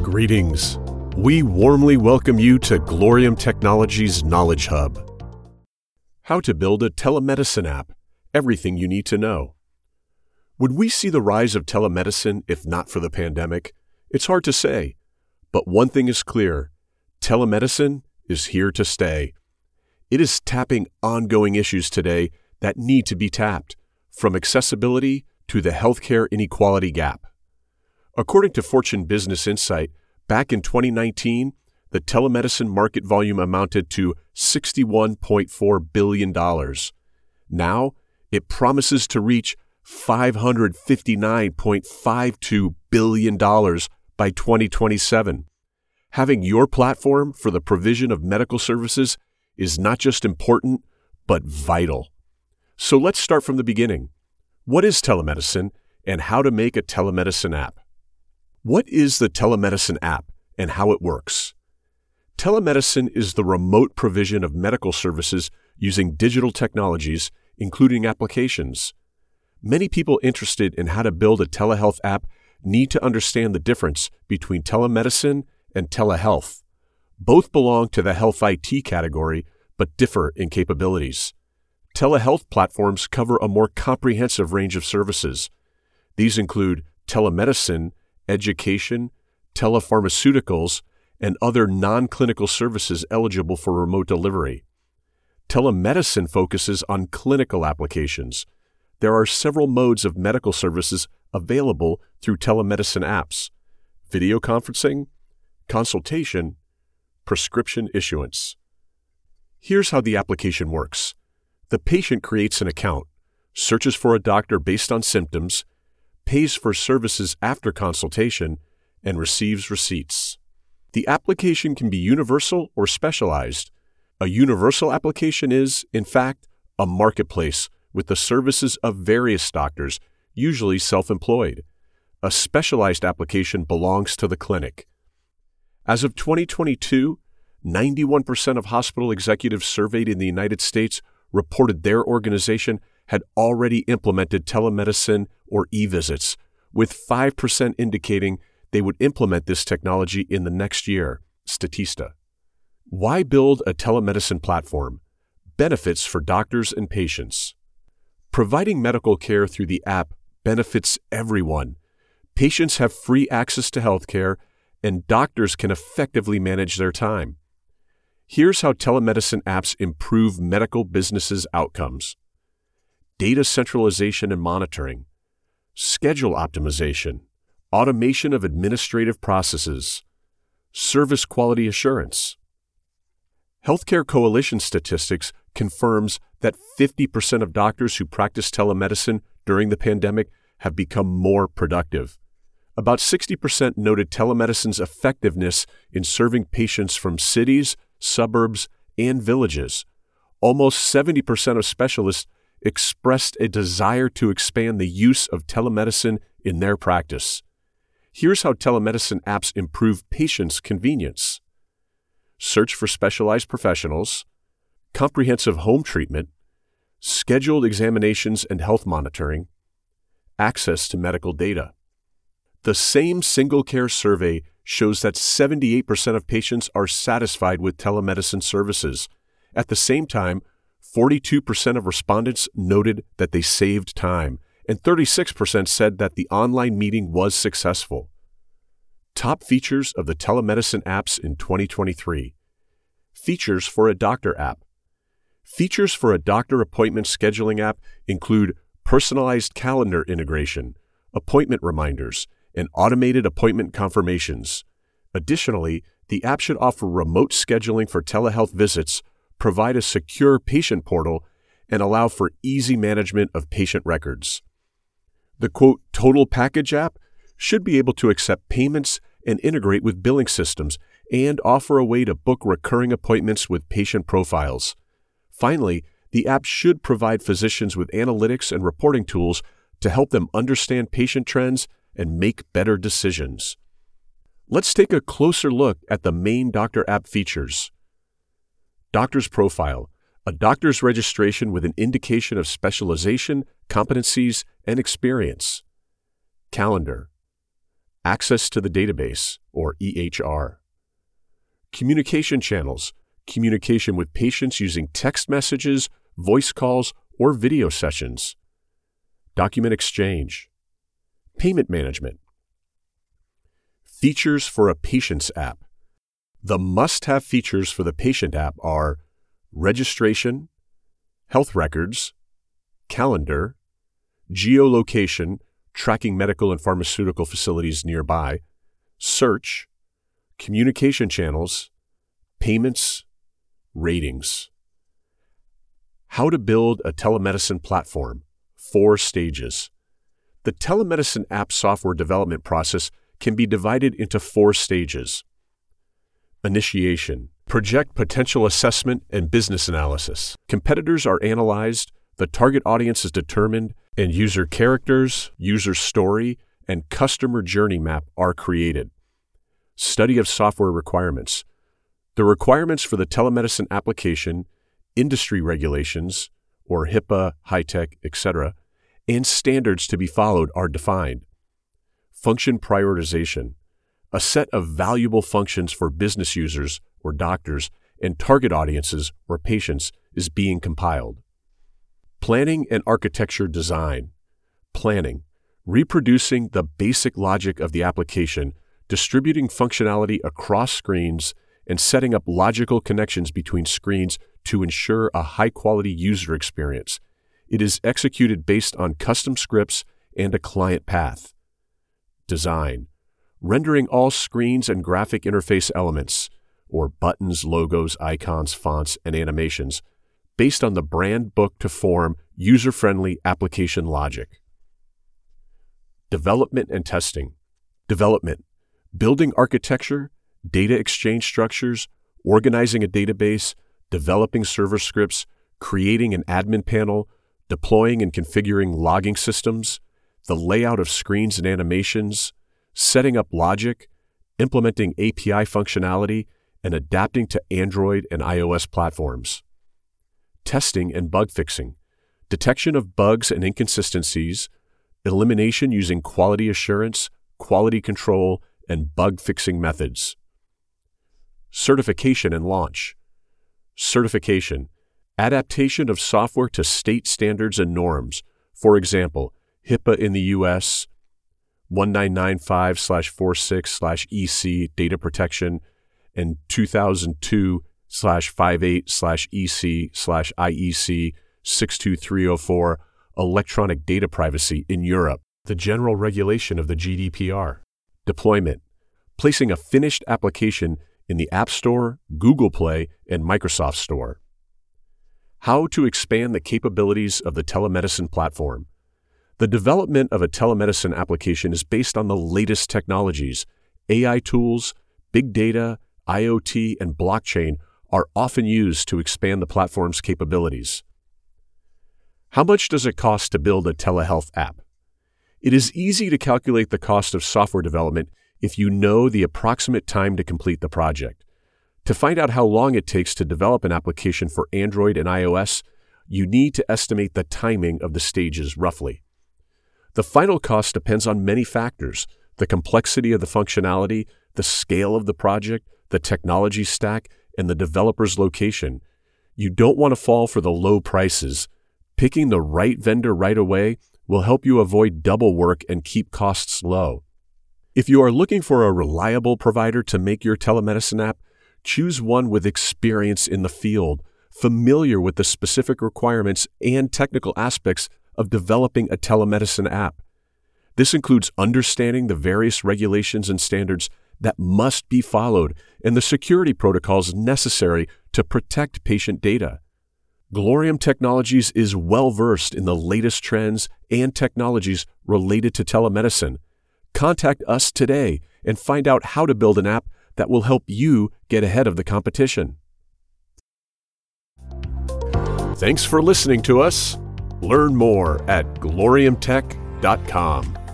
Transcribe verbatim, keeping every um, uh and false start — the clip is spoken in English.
Greetings. We warmly welcome you to Glorium Technologies Knowledge Hub. How to build a telemedicine app. Everything you need to know. Would we see the rise of telemedicine if not for the pandemic? It's hard to say. But one thing is clear. Telemedicine is here to stay. It is tapping ongoing issues today that need to be tapped, from accessibility to the healthcare inequality gap. According to Fortune Business Insight, back in twenty nineteen, the telemedicine market volume amounted to sixty-one point four billion dollars. Now, it promises to reach five hundred fifty-nine point five two billion dollars by twenty twenty-seven. Having your platform for the provision of medical services is not just important, but vital. So let's start from the beginning. What is telemedicine and how to make a telemedicine app? What is the telemedicine app and how it works? Telemedicine is the remote provision of medical services using digital technologies, including applications. Many people interested in how to build a telehealth app need to understand the difference between telemedicine and telehealth. Both belong to the health I T category, but differ in capabilities. Telehealth platforms cover a more comprehensive range of services. These include telemedicine, education, telepharmaceuticals, and other non-clinical services eligible for remote delivery. Telemedicine focuses on clinical applications. There are several modes of medical services available through telemedicine apps: video conferencing, consultation, prescription issuance. Here's how the application works. The patient creates an account, searches for a doctor based on symptoms, pays for services after consultation, and receives receipts. The application can be universal or specialized. A universal application is, in fact, a marketplace with the services of various doctors, usually self-employed. A specialized application belongs to the clinic. As of twenty twenty-two, ninety-one percent of hospital executives surveyed in the United States reported their organization had already implemented telemedicine or e-visits, with five percent indicating they would implement this technology in the next year, Statista. Why build a telemedicine platform? Benefits for doctors and patients. Providing medical care through the app benefits everyone. Patients have free access to healthcare, and doctors can effectively manage their time. Here's how telemedicine apps improve medical businesses' outcomes. Data centralization and monitoring, schedule optimization, automation of administrative processes, service quality assurance. Healthcare Coalition statistics confirms that fifty percent of doctors who practice telemedicine during the pandemic have become more productive. About sixty percent noted telemedicine's effectiveness in serving patients from cities, suburbs, and villages. Almost seventy percent of specialists expressed a desire to expand the use of telemedicine in their practice. Here's how telemedicine apps improve patients' convenience. Search for specialized professionals, comprehensive home treatment, scheduled examinations and health monitoring, access to medical data. The same Single Care survey shows that seventy-eight percent of patients are satisfied with telemedicine services. At the same time, forty-two percent of respondents noted that they saved time, and thirty-six percent said that the online meeting was successful. Top features of the telemedicine apps in twenty twenty-three. Features for a doctor app. Features for a doctor appointment scheduling app include personalized calendar integration, appointment reminders, and automated appointment confirmations. Additionally, the app should offer remote scheduling for telehealth visits, provide a secure patient portal, and allow for easy management of patient records. The quote, Total Package app should be able to accept payments and integrate with billing systems and offer a way to book recurring appointments with patient profiles. Finally, the app should provide physicians with analytics and reporting tools to help them understand patient trends and make better decisions. Let's take a closer look at the main doctor app features. Doctor's Profile, a doctor's registration with an indication of specialization, competencies, and experience. Calendar, access to the database, or E H R. Communication channels, communication with patients using text messages, voice calls, or video sessions. Document exchange. Payment management. Features for a patient's app. The must-have features for the patient app are registration, health records, calendar, geolocation, tracking medical and pharmaceutical facilities nearby, search, communication channels, payments, ratings. How to build a telemedicine platform. Four stages. The telemedicine app software development process can be divided into four stages. Initiation. Project potential assessment and business analysis. Competitors are analyzed, the target audience is determined, and user characters, user story, and customer journey map are created. Study of software requirements. The requirements for the telemedicine application, industry regulations, or HIPAA, HITECH, et cetera, and standards to be followed are defined. Function prioritization. A set of valuable functions for business users or doctors and target audiences or patients is being compiled. Planning and architecture design. Planning. Reproducing the basic logic of the application, distributing functionality across screens, and setting up logical connections between screens to ensure a high-quality user experience. It is executed based on custom scripts and a client path. Design. Rendering all screens and graphic interface elements, or buttons, logos, icons, fonts, and animations, based on the brand book to form user-friendly application logic. Development and testing. Development. Building architecture, data exchange structures, organizing a database, developing server scripts, creating an admin panel, deploying and configuring logging systems, the layout of screens and animations, setting up logic, implementing A P I functionality, and adapting to Android and iOS platforms. Testing and bug fixing. Detection of bugs and inconsistencies, elimination using quality assurance, quality control, and bug fixing methods. Certification and launch. Certification. Adaptation of software to state standards and norms. For example, HIPAA in the U S, nineteen ninety-five slash forty-six slash E C data protection, and two thousand two slash fifty-eight slash E C slash I E C six two three oh four electronic data privacy in Europe, the general regulation of the G D P R. Deployment. Placing a finished application in the App Store, Google Play, and Microsoft Store. How to expand the capabilities of the telemedicine platform. The development of a telemedicine application is based on the latest technologies. A I tools, big data, I O T, and blockchain are often used to expand the platform's capabilities. How much does it cost to build a telehealth app? It is easy to calculate the cost of software development if you know the approximate time to complete the project. To find out how long it takes to develop an application for Android and iOS, you need to estimate the timing of the stages roughly. The final cost depends on many factors: the complexity of the functionality, the scale of the project, the technology stack, and the developer's location. You don't want to fall for the low prices. Picking the right vendor right away will help you avoid double work and keep costs low. If you are looking for a reliable provider to make your telemedicine app, choose one with experience in the field, familiar with the specific requirements and technical aspects of developing a telemedicine app. This includes understanding the various regulations and standards that must be followed and the security protocols necessary to protect patient data. Glorium Technologies is well-versed in the latest trends and technologies related to telemedicine. Contact us today and find out how to build an app that will help you get ahead of the competition. Thanks for listening to us. Learn more at glorium tech dot com.